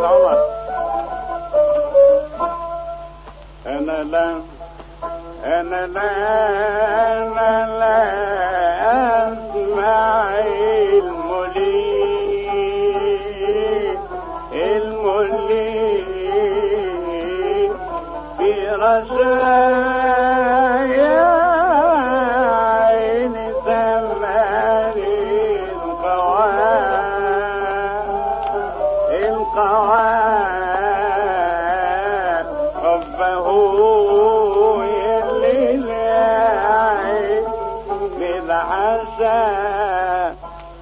عمر. أنا لا أسمع الملي في رشايا عين ثماني القواد حبه يلي العين بالعشاء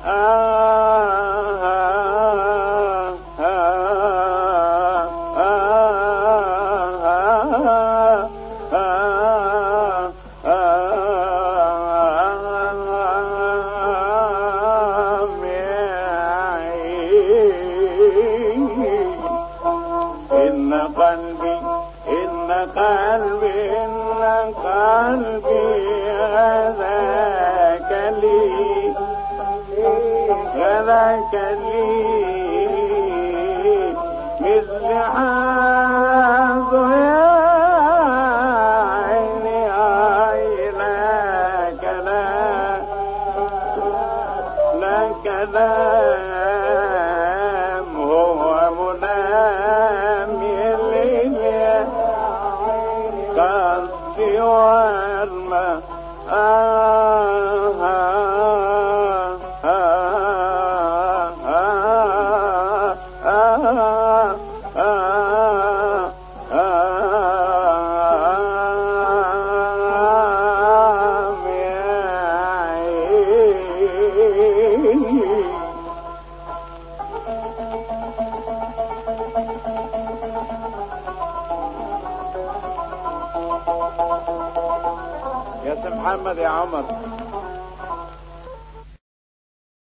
قلبي غذاك لي مثل حظ يا عيني لك لا كلام هو منام الليل قصدي والما يا سي محمد يا عمر.